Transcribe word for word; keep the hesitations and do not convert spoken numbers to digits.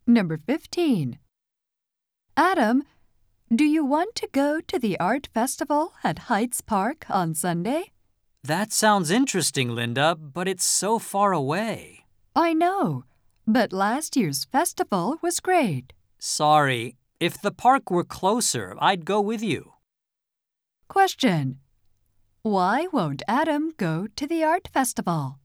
Number fifteen. Adam, do you want to go to the art festival at Heights Park on Sunday? That sounds interesting, Linda, but it's so far away. I know, but last year's festival was great. Sorry, if the park were closer, I'd go with you. Question. Why won't Adam go to the art festival?